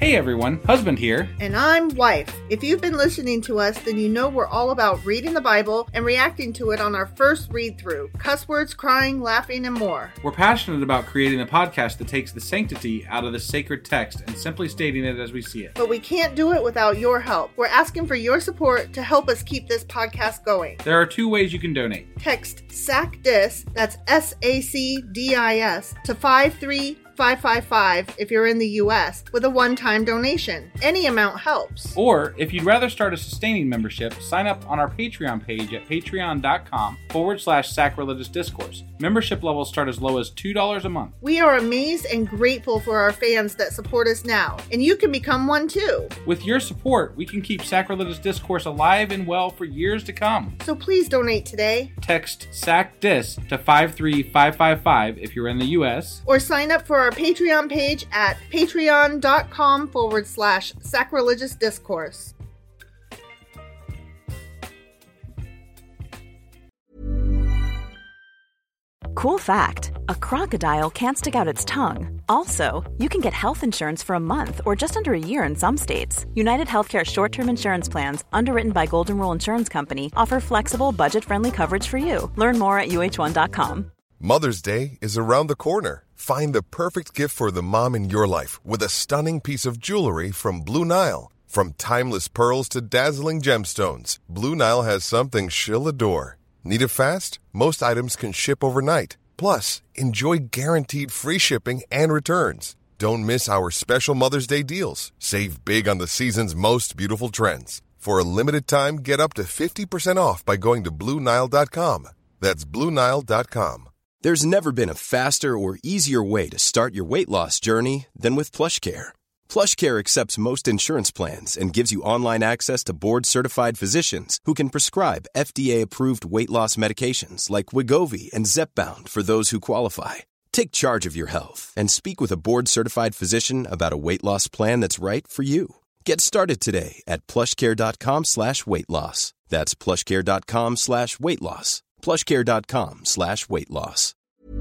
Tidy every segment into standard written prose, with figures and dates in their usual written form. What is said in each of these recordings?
Hey everyone, Husband here. And I'm Wife. If you've been listening to us, then you know we're all about reading the Bible and reacting to it on our first read-through. Cuss words, crying, laughing, and more. We're passionate about creating a podcast that takes the sanctity out of the sacred text and simply stating it as we see it. But we can't do it without your help. We're asking for your support to help us keep this podcast going. There are two ways you can donate. Text SACDIS, that's SACDIS, to 53555 if you're in the U.S. with a one-time donation. Any amount helps. Or, if you'd rather start a sustaining membership, sign up on our Patreon page at patreon.com/sacrilegious discourse. Membership levels start as low as $2 a month. We are amazed and grateful for our fans that support us now, and you can become one too. With your support, we can keep Sacrilegious Discourse alive and well for years to come. So please donate today. Text SACDIS to 53555 if you're in the U.S. Or sign up for our Patreon page at patreon.com/sacrilegious discourse. Cool fact, a crocodile can't stick out its tongue. Also, you can get health insurance for a month or just under a year in some states. United Healthcare short-term insurance plans, underwritten by Golden Rule Insurance Company, offer flexible, budget-friendly coverage for you. Learn more at uh1.com. Mother's Day is around the corner. Find the perfect gift for the mom in your life with a stunning piece of jewelry from Blue Nile. From timeless pearls to dazzling gemstones, Blue Nile has something she'll adore. Need it fast? Most items can ship overnight. Plus, enjoy guaranteed free shipping and returns. Don't miss our special Mother's Day deals. Save big on the season's most beautiful trends. For a limited time, get up to 50% off by going to BlueNile.com. That's BlueNile.com. There's never been a faster or easier way to start your weight loss journey than with PlushCare. PlushCare accepts most insurance plans and gives you online access to board-certified physicians who can prescribe FDA-approved weight loss medications like Wegovy and Zepbound for those who qualify. Take charge of your health and speak with a board-certified physician about a weight loss plan that's right for you. Get started today at plushcare.com/weight loss. That's plushcare.com/weight loss. plushcare.com/weight loss.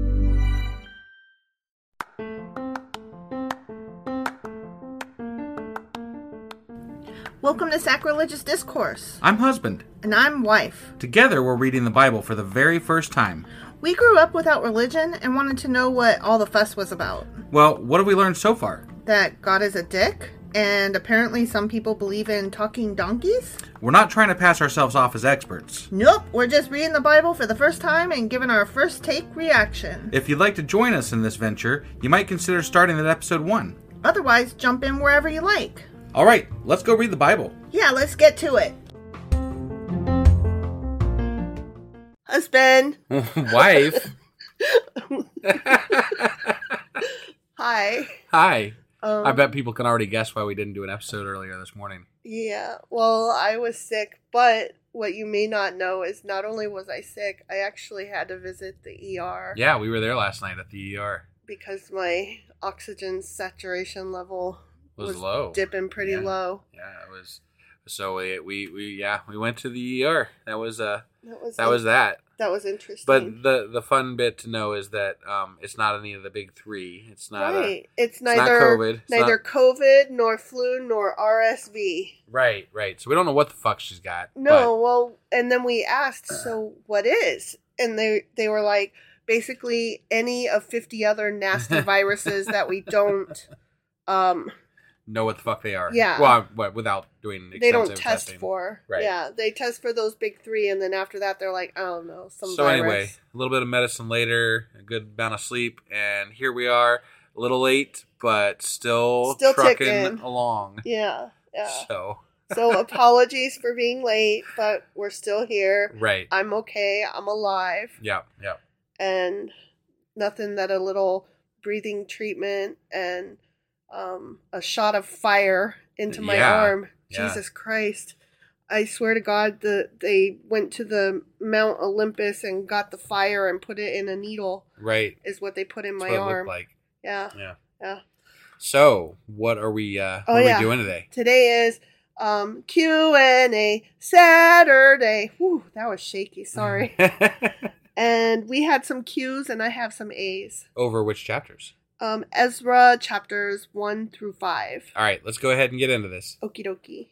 Welcome to Sacrilegious Discourse. I'm Husband. And I'm Wife. Together, we're reading the Bible for the very first time. We grew up without religion and wanted to know what all the fuss was about. Well, what have we learned so far? That God is a dick, and apparently some people believe in talking donkeys? We're not trying to pass ourselves off as experts. Nope, we're just reading the Bible for the first time and giving our first take reaction. If you'd like to join us in this venture, you might consider starting at episode 1. Otherwise, jump in wherever you like. All right, let's go read the Bible. Yeah, let's get to it. Husband. Wife. Hi. Hi. I bet people can already guess why we didn't do an episode earlier this morning. Yeah, well, I was sick, but what you may not know is not only was I sick, I actually had to visit the ER. Yeah, we were there last night at the ER. Because my oxygen saturation level was low. Dipping pretty low. Yeah, it was. So we went to the ER. That was that. That was interesting. But the fun bit to know is that it's not any of the big three. It's not right. It's neither COVID. Neither COVID nor flu nor RSV. Right. So we don't know what the fuck she's got. No, well, and then we asked, so what is? And they were like, basically any of 50 other nasty viruses that we don't know what the fuck they are. Yeah. Well, without doing extensive they don't test testing. for. Right. Yeah, they test for those big three, and then after that, they're like, I don't know, some So virus. anyway, a little bit of medicine later, a good amount of sleep, and here we are, a little late, but still trucking ticking along. Yeah. So apologies for being late, but we're still here. Right. I'm okay. I'm alive. Yeah. And nothing that a little breathing treatment and a shot of fire into my arm. Yeah. Jesus Christ. I swear to God that they went to the Mount Olympus and got the fire and put it in a needle. Right. Is what they put in That's my what it arm. looked like. Yeah. So, what are we doing today? Today is Q&A Saturday. Whew, that was shaky. Sorry. And we had some Q's and I have some A's. Over which chapters? Ezra chapters 1 through 5. All right, let's go ahead and get into this. Okie dokie.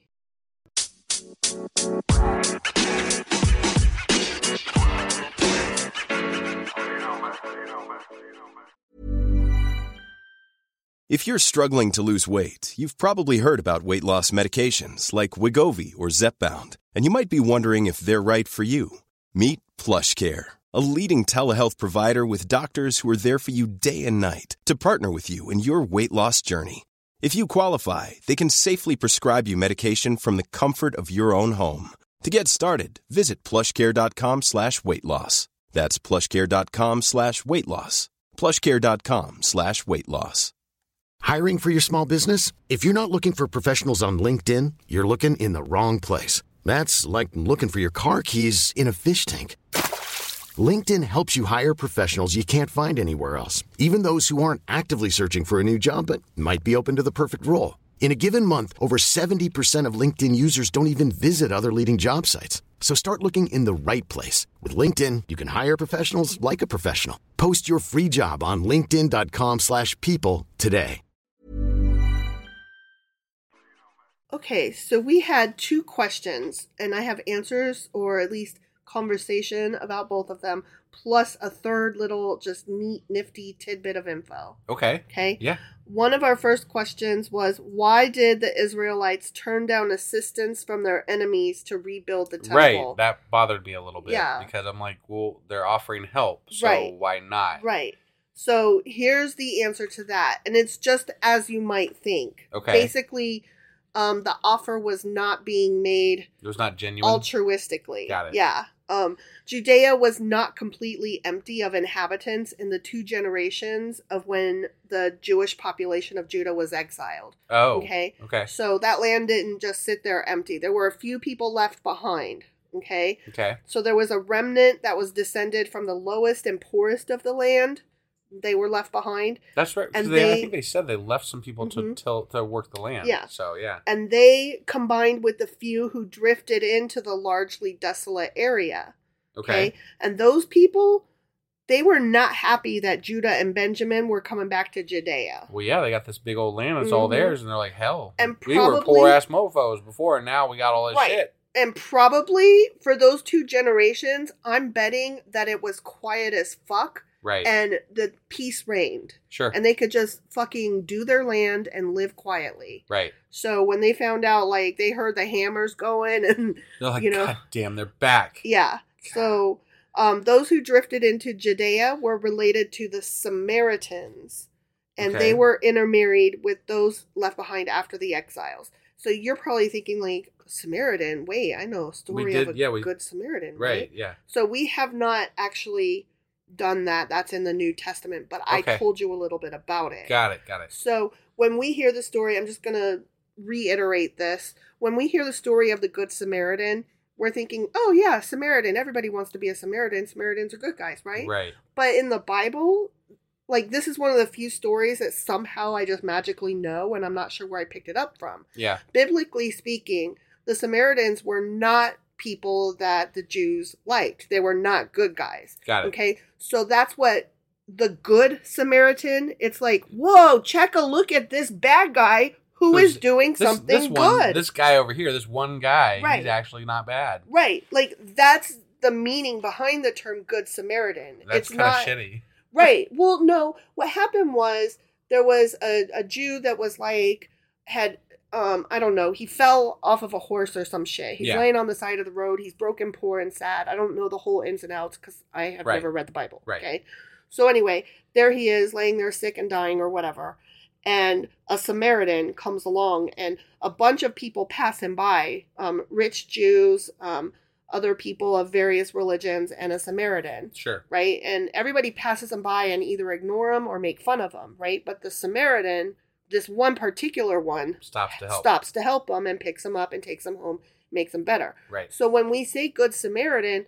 If you're struggling to lose weight, you've probably heard about weight loss medications like Wegovy or Zepbound, and you might be wondering if they're right for you. Meet PlushCare, a leading telehealth provider with doctors who are there for you day and night to partner with you in your weight loss journey. If you qualify, they can safely prescribe you medication from the comfort of your own home. To get started, visit plushcare.com/weightloss. That's plushcare.com/weightloss. plushcare.com/weightloss. Hiring for your small business? If you're not looking for professionals on LinkedIn, you're looking in the wrong place. That's like looking for your car keys in a fish tank. LinkedIn helps you hire professionals you can't find anywhere else, even those who aren't actively searching for a new job but might be open to the perfect role. In a given month, over 70% of LinkedIn users don't even visit other leading job sites. So start looking in the right place. With LinkedIn, you can hire professionals like a professional. Post your free job on linkedin.com/people today. Okay, so we had 2 questions, and I have answers, or at least conversation about both of them, plus a third little just neat, nifty tidbit of info. Okay. Okay? Yeah. One of our first questions was, why did the Israelites turn down assistance from their enemies to rebuild the temple? Right. That bothered me a little bit. Yeah. Because I'm like, well, they're offering help, so Right. why not? Right. So here's the answer to that, and it's just as you might think. Okay. Basically, the offer was not being made It was not genuine? altruistically. Got it. Yeah. Judea was not completely empty of inhabitants in the 2 generations of when the Jewish population of Judah was exiled. Oh. Okay. Okay. So that land didn't just sit there empty. There were a few people left behind. Okay. Okay. So there was a remnant that was descended from the lowest and poorest of the land. They were left behind. That's right. And I think they said they left some people to work the land. Yeah. So, yeah. And they combined with the few who drifted into the largely desolate area. Okay. And those people, they were not happy that Judah and Benjamin were coming back to Judea. Well, yeah, they got this big old land. It's all theirs. And they're like, hell, And we were probably- poor-ass mofos before, and now we got all this shit. And probably for those 2 generations, I'm betting that it was quiet as fuck. Right. And the peace reigned. Sure. And they could just fucking do their land and live quietly. Right. So when they found out, like, they heard the hammers going and, They're like, you know, God damn, they're back. Yeah. So those who drifted into Judea were related to the Samaritans. And Okay. they were intermarried with those left behind after the exiles. So you're probably thinking, like, Samaritan? Wait, I know a story of a good Samaritan. Right, yeah. So we have not actually done that. That's in the New Testament, but I told you a little bit about it. Got it. So when we hear the story, I'm just going to reiterate this. When we hear the story of the Good Samaritan, we're thinking, oh yeah, Samaritan. Everybody wants to be a Samaritan. Samaritans are good guys, right? Right. But in the Bible, like, this is one of the few stories that somehow I just magically know, and I'm not sure where I picked it up from. Yeah. Biblically speaking, the Samaritans were not people that the Jews liked. They were not good guys. Got it. Okay? So that's what the Good Samaritan, it's like, whoa, check a look at this bad guy who is doing something good. This guy over here, this one guy, Right. he's actually not bad. Right. Like, that's the meaning behind the term Good Samaritan. That's kind of shitty. Right. Well, no. What happened was there was a Jew that was like, had, I don't know, he fell off of a horse or some shit. He's laying on the side of the road. He's broken, poor, and sad. I don't know the whole ins and outs because I have never read the Bible. Right. Okay. So anyway, there he is laying there sick and dying or whatever. And a Samaritan comes along and a bunch of people pass him by, rich Jews, other people of various religions, and a Samaritan. Sure. Right? And everybody passes him by and either ignore him or make fun of him, right? But the Samaritan, this one particular one, stops to help him and picks him up and takes him home, makes him better. Right. So when we say Good Samaritan,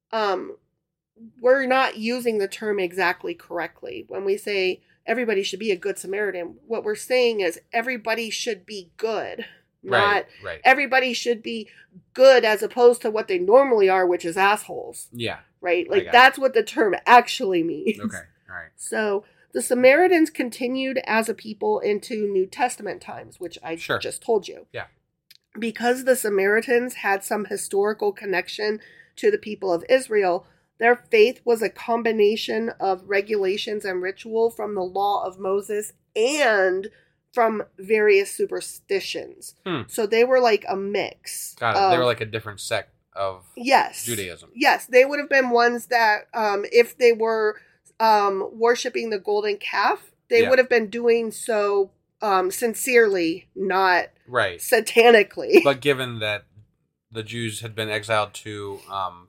we're not using the term exactly correctly. When we say everybody should be a Good Samaritan, what we're saying is everybody should be good. Not everybody should be good as opposed to what they normally are, which is assholes. Yeah. Right? Like, that's what the term actually means. Okay. All right. So the Samaritans continued as a people into New Testament times, which I just told you. Yeah. Because the Samaritans had some historical connection to the people of Israel, their faith was a combination of regulations and ritual from the law of Moses and from various superstitions. So they were like a mix. Got it. They were like a different sect of Judaism. Yes, they would have been ones that, if they were worshiping the golden calf, they would have been doing so sincerely, not satanically. But given that the Jews had been exiled to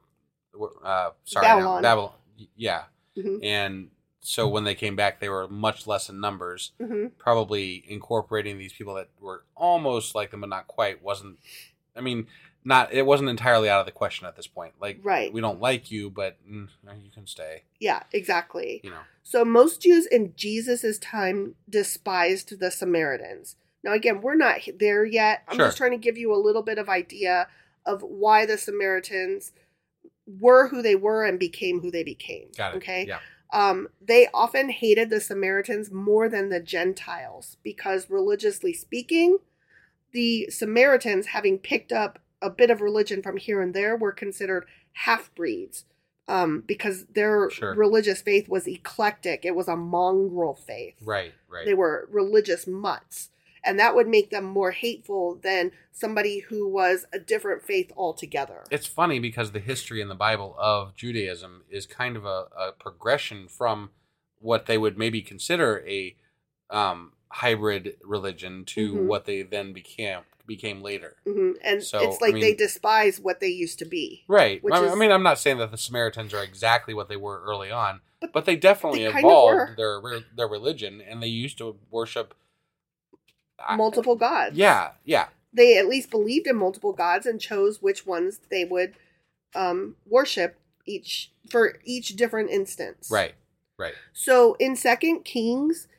Babylon. Yeah. Mm-hmm. And so when they came back, they were much less in numbers. Mm-hmm. Probably incorporating these people that were almost like them, but not quite. It wasn't entirely out of the question at this point. Like, we don't like you, but you can stay. Yeah, exactly. You know. So most Jews in Jesus's time despised the Samaritans. Now, again, we're not there yet. I'm just trying to give you a little bit of idea of why the Samaritans were who they were and became who they became. Got it. Okay. Yeah. They often hated the Samaritans more than the Gentiles because, religiously speaking, the Samaritans, having picked up a bit of religion from here and there, were considered half-breeds because their religious faith was eclectic. It was a mongrel faith. Right. They were religious mutts. And that would make them more hateful than somebody who was a different faith altogether. It's funny because the history in the Bible of Judaism is kind of a progression from what they would maybe consider a hybrid religion to what they then became later. Mm-hmm. And so, it's like they despise what they used to be. Right. I'm not saying that the Samaritans are exactly what they were early on, but they definitely evolved their religion, and they used to worship multiple gods. Yeah. They at least believed in multiple gods and chose which ones they would worship for each different instance. Right. So in 2 Kings,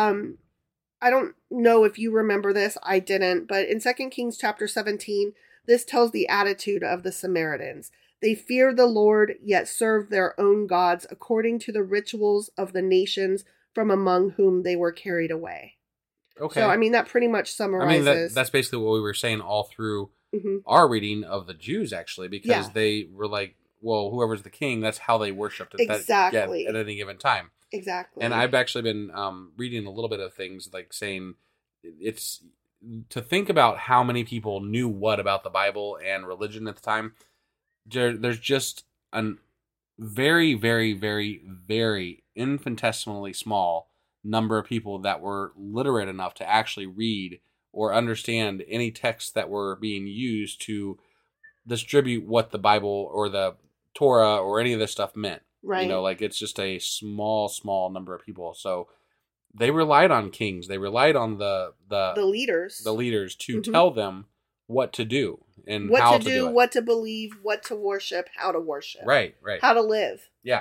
I don't know if you remember this, I didn't, but in 2 Kings chapter 17, this tells the attitude of the Samaritans. They fear the Lord, yet serve their own gods according to the rituals of the nations from among whom they were carried away. Okay. So, that pretty much summarizes. That's basically what we were saying all through our reading of the Jews, actually, because they were like, well, whoever's the king, that's how they worshipped at any given time. Exactly. And I've actually been reading a little bit of things like saying it's to think about how many people knew what about the Bible and religion at the time. There's just a very, very, very, very infinitesimally small number of people that were literate enough to actually read or understand any texts that were being used to distribute what the Bible or the Torah or any of this stuff meant. Right. It's just a small number of people. So they relied on kings. They relied on the leaders. The leaders to tell them what to do and what how to do, it. what to believe, what to worship, how to worship. Right. How to live. Yeah.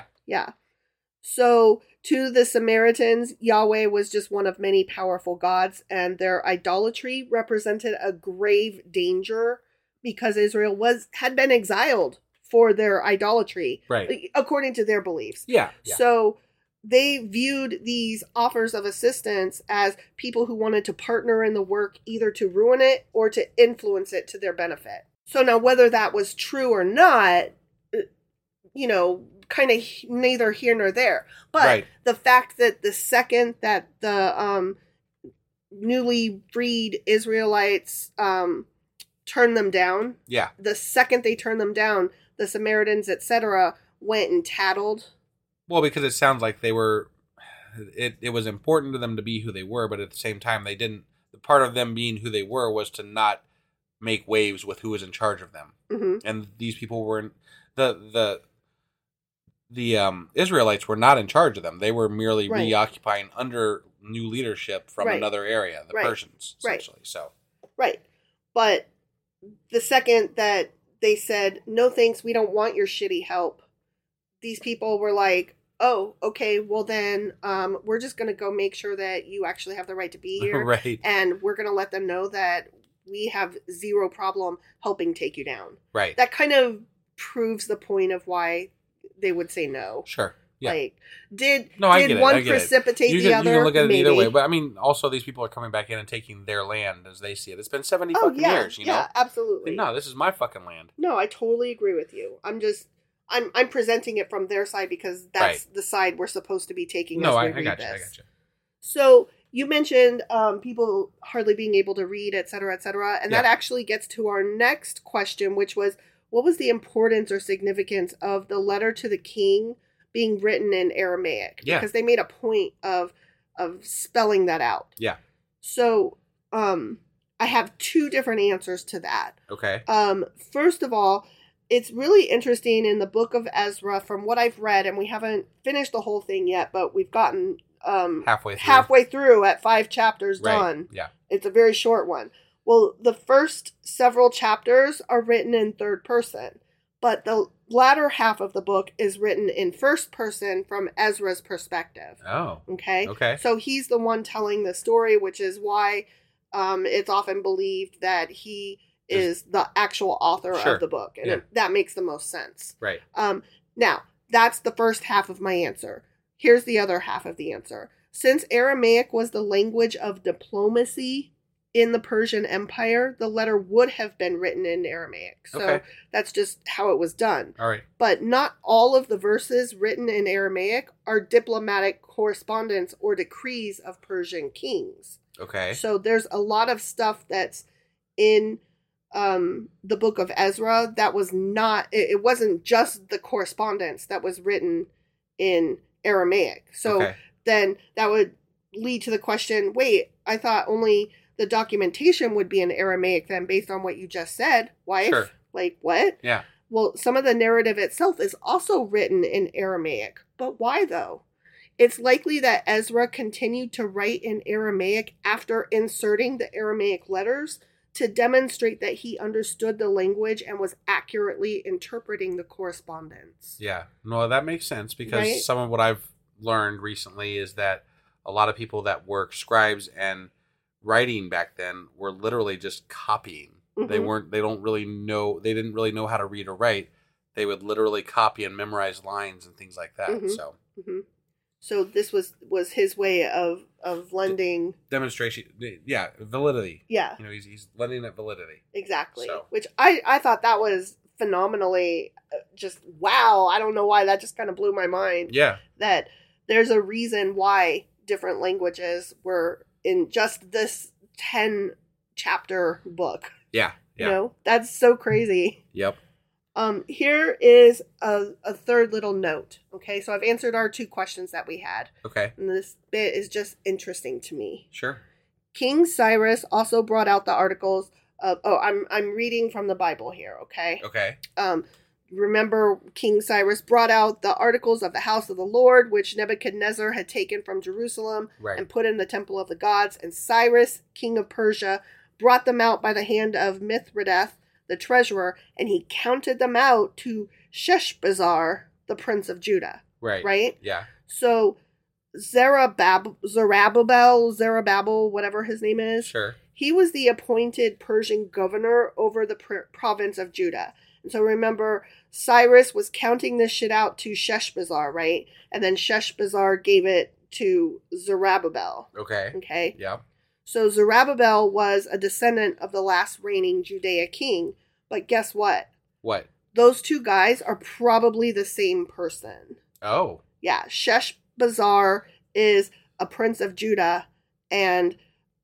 So to the Samaritans, Yahweh was just one of many powerful gods, and their idolatry represented a grave danger because Israel had been exiled for their idolatry, right, according to their beliefs. Yeah. So they viewed these offers of assistance as people who wanted to partner in the work, either to ruin it or to influence it to their benefit. So now, whether that was true or not, kind of neither here nor there. But the fact that the second that the newly freed Israelites turned them down, the second they turned them down, the Samaritans, etc., went and tattled. Well, because it sounds like they were, it was important to them to be who they were, but at the same time, they didn't, the part of them being who they were was to not make waves with who was in charge of them. Mm-hmm. And these people were, the Israelites were not in charge of them. They were merely reoccupying under new leadership from another area, the Persians, essentially. So. Right. But the second that they said, no thanks, we don't want your shitty help, these people were like, oh, okay, well then we're just going to go make sure that you actually have the right to be here. Right. And we're going to let them know that we have zero problem helping take you down. Right. That kind of proves the point of why they would say no. Sure. Yeah. Like, did I get one it. precipitate You the can, other? You can look at it Maybe. either way. But I mean, also these people are coming back in and taking their land as they see it. It's been 70 fucking years, you know? Yeah, absolutely. No, this is my fucking land. No, I totally agree with you. I'm presenting it from their side because that's the side we're supposed to be taking. No, as we I got read you. this. I got you. So you mentioned people hardly being able to read, et cetera, and that actually gets to our next question, which was, what was the importance or significance of the letter to the king being written in Aramaic? Yeah. Because they made a point of spelling that out. Yeah. So I have two different answers to that. Okay. First of all, it's really interesting in the book of Ezra, from what I've read, and we haven't finished the whole thing yet, but we've gotten halfway through at 5 chapters done. Yeah. It's a very short one. Well, the first several chapters are written in third person, but the latter half of the book is written in first person from Ezra's perspective. Oh. Okay? Okay. So he's the one telling the story, which is why it's often believed that he is the actual author of the book. And that makes the most sense. Right. Now, that's the first half of my answer. Here's the other half of the answer. Since Aramaic was the language of diplomacy in the Persian Empire, the letter would have been written in Aramaic. So that's just how it was done. All right. But not all of the verses written in Aramaic are diplomatic correspondence or decrees of Persian kings. Okay. So there's a lot of stuff that's in the book of Ezra that was not, it wasn't just the correspondence that was written in Aramaic. So then that would lead to the question, wait, I thought only the documentation would be in Aramaic then, based on what you just said. Wife? Sure. Like, what? Yeah. Well, some of the narrative itself is also written in Aramaic. But why, though? It's likely that Ezra continued to write in Aramaic after inserting the Aramaic letters to demonstrate that he understood the language and was accurately interpreting the correspondence. Yeah. No, that makes sense, because some of what I've learned recently is that a lot of people that were scribes and writing back then were literally just copying. Mm-hmm. They didn't really know how to read or write. They would literally copy and memorize lines and things like that. Mm-hmm. So this was his way of lending demonstration. Yeah. Validity. Yeah. He's lending it validity. Exactly. So. Which I thought that was phenomenally just wow. I don't know why that just kind of blew my mind. Yeah. That there's a reason why different languages were in just this 10 chapter book. Yeah. That's so crazy. Yep. Here is a third little note. Okay, so I've answered our 2 questions that we had. Okay. And this bit is just interesting to me. Sure. King Cyrus also brought out the articles of, I'm reading from the Bible here, okay? Okay. Remember, King Cyrus brought out the articles of the house of the Lord, which Nebuchadnezzar had taken from Jerusalem and put in the temple of the gods. And Cyrus, king of Persia, brought them out by the hand of Mithridates, the treasurer, and he counted them out to Sheshbazzar, the prince of Judah. Right? Yeah. So Zerubbabel, whatever his name is. Sure. He was the appointed Persian governor over the province of Judah. And so remember, Cyrus was counting this shit out to Sheshbazzar, right? And then Sheshbazzar gave it to Zerubbabel. Okay. Okay? Yeah. So Zerubbabel was a descendant of the last reigning Judea king. But guess what? What? Those 2 guys are probably the same person. Oh. Yeah. Sheshbazzar is a prince of Judah, and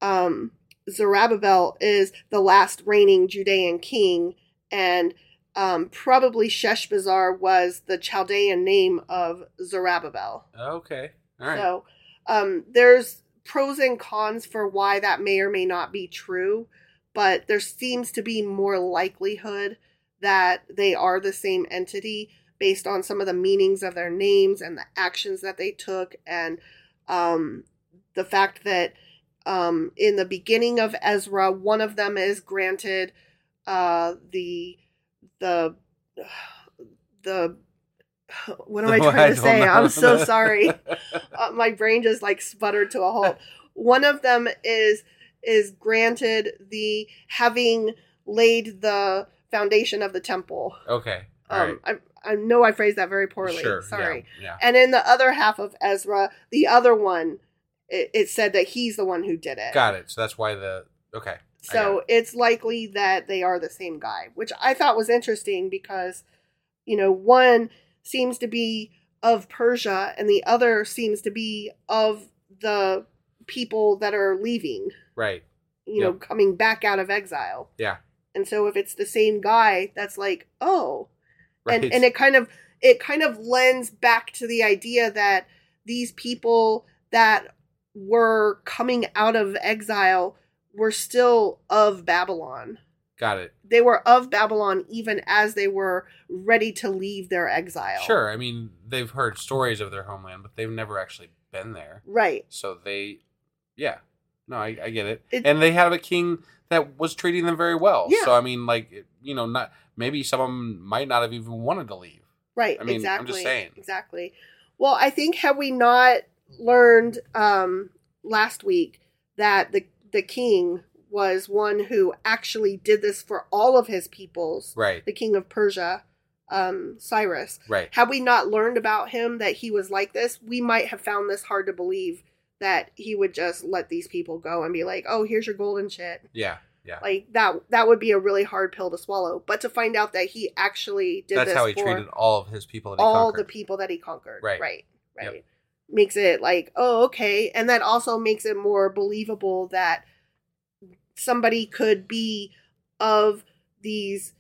Zerubbabel is the last reigning Judean king, and probably Sheshbazzar was the Chaldean name of Zerubbabel. Okay. All right. So there's pros and cons for why that may or may not be true, but there seems to be more likelihood that they are the same entity based on some of the meanings of their names and the actions that they took, and the fact that in the beginning of Ezra, one of them is granted the what am I trying to say? I'm so sorry. My brain just sputtered to a halt. One of them is granted the having laid the foundation of the temple. Okay. All right. I know I phrased that very poorly. Sure. Sorry. Yeah. And in the other half of Ezra, the other one, it said that he's the one who did it. Got it. So that's why okay. So it's likely that they are the same guy, which I thought was interesting because, one seems to be of Persia and the other seems to be of the people that are leaving. Right. Coming back out of exile. Yeah. And so if it's the same guy, that's like, oh. Right. And it kind of lends back to the idea that these people that were coming out of exile were still of Babylon. Got it. They were of Babylon even as they were ready to leave their exile. Sure. I mean, they've heard stories of their homeland, but they've never actually been there. Right. So yeah. No, I get it. And they have a king that was treating them very well. Yeah. So, I mean, not maybe some of them might not have even wanted to leave. Right. I mean, exactly. I'm just saying. Exactly. Well, I think had we not learned last week that the king was one who actually did this for all of his peoples. Right. The king of Persia, Cyrus. Right. Had we not learned about him that he was like this, we might have found this hard to believe that he would just let these people go and be like, oh, here's your golden shit. Yeah. Yeah. Like that would be a really hard pill to swallow. But to find out that he actually did That's this how he for treated all of his people that he all conquered. the people that he conquered. Right. Right. Yep. Makes it like, oh, okay. And that also makes it more believable that somebody could be of these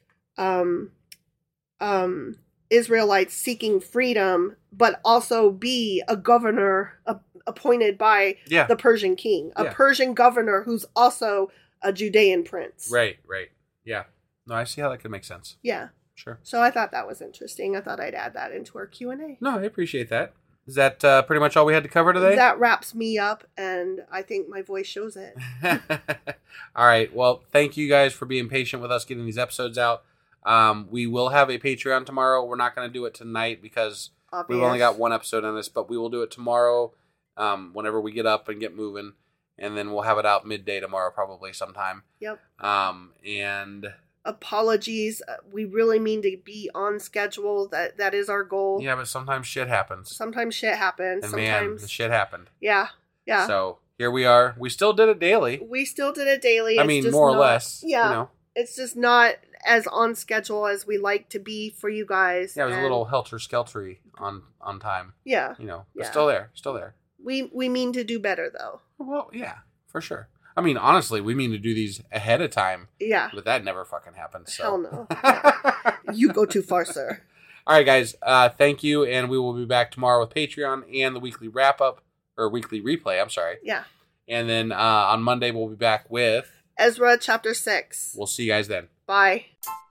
Israelites seeking freedom, but also be a governor appointed by the Persian king, a Persian governor who's also a Judean prince. Right. Yeah. No, I see how that could make sense. Yeah. Sure. So I thought that was interesting. I thought I'd add that into our Q&A. No, I appreciate that. Is that pretty much all we had to cover today? That wraps me up, and I think my voice shows it. All right. Well, thank you guys for being patient with us getting these episodes out. We will have a Patreon tomorrow. We're not going to do it tonight because we've only got one episode on this, but we will do it tomorrow whenever we get up and get moving, and then we'll have it out midday tomorrow probably sometime. Yep. And apologies. We really mean to be on schedule. That is our goal. Yeah, but sometimes shit happens. And sometimes, man, the shit happened. Yeah. So here we are. We still did it daily. I mean, more or less. Yeah. It's just not as on schedule as we like to be for you guys. Yeah, it was a little helter-skeltery on time. Yeah. But still there. We mean to do better, though. Well, yeah, for sure. I mean, honestly, we mean to do these ahead of time. Yeah. But that never fucking happens. So. Hell no. Yeah. You go too far, sir. All right, guys. Thank you, and we will be back tomorrow with Patreon and the weekly wrap-up, or weekly replay, I'm sorry. Yeah. And then on Monday, we'll be back with... Ezra chapter 6. We'll see you guys then. Bye.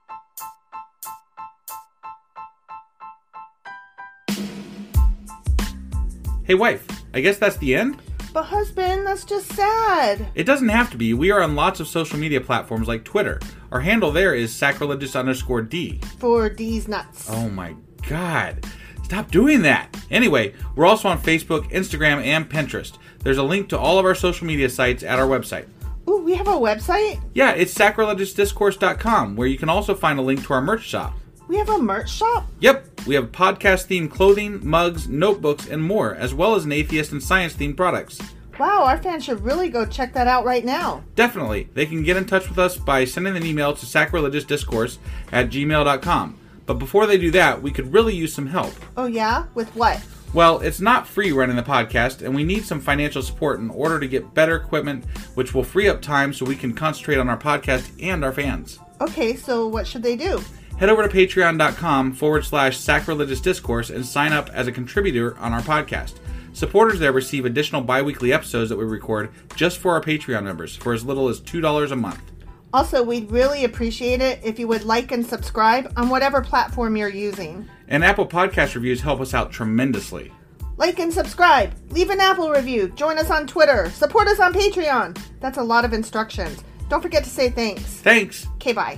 Hey, wife, I guess that's the end? But husband, that's just sad. It doesn't have to be. We are on lots of social media platforms like Twitter. Our handle there is sacrilegious_D. For D's nuts. Oh my god. Stop doing that. Anyway, we're also on Facebook, Instagram, and Pinterest. There's a link to all of our social media sites at our website. Ooh, we have a website? Yeah, it's sacrilegiousdiscourse.com, where you can also find a link to our merch shop. We have a merch shop? Yep, we have podcast-themed clothing, mugs, notebooks, and more, as well as an atheist and science-themed products. Wow, our fans should really go check that out right now. Definitely. They can get in touch with us by sending an email to sacrilegiousdiscourse@gmail.com. But before they do that, we could really use some help. Oh yeah? With what? Well, it's not free running the podcast, and we need some financial support in order to get better equipment, which will free up time so we can concentrate on our podcast and our fans. Okay, so what should they do? Head over to patreon.com/sacrilegiousdiscourse and sign up as a contributor on our podcast. Supporters there receive additional bi-weekly episodes that we record just for our Patreon members for as little as $2 a month. Also, we'd really appreciate it if you would like and subscribe on whatever platform you're using. And Apple Podcast reviews help us out tremendously. Like and subscribe. Leave an Apple review. Join us on Twitter. Support us on Patreon. That's a lot of instructions. Don't forget to say thanks. Thanks. Okay, bye.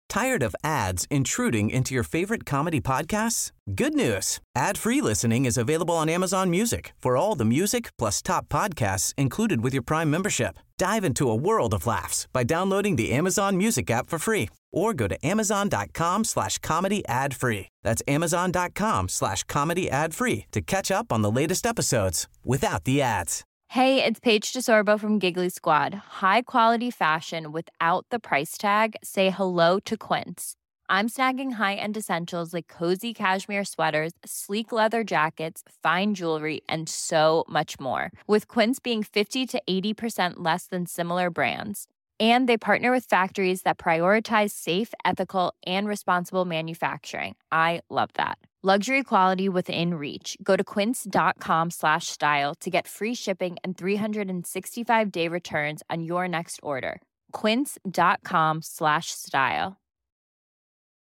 Tired of ads intruding into your favorite comedy podcasts? Good news. Ad-free listening is available on Amazon Music for all the music plus top podcasts included with your Prime membership. Dive into a world of laughs by downloading the Amazon Music app for free or go to amazon.com/comedy ad-free. That's amazon.com/comedy ad-free to catch up on the latest episodes without the ads. Hey, it's Paige DeSorbo from Giggly Squad. High quality fashion without the price tag. Say hello to Quince. I'm snagging high-end essentials like cozy cashmere sweaters, sleek leather jackets, fine jewelry, and so much more. With Quince being 50 to 80% less than similar brands. And they partner with factories that prioritize safe, ethical, and responsible manufacturing. I love that. Luxury quality within reach. Go to quince.com/style to get free shipping and 365-day returns on your next order. Quince.com/style.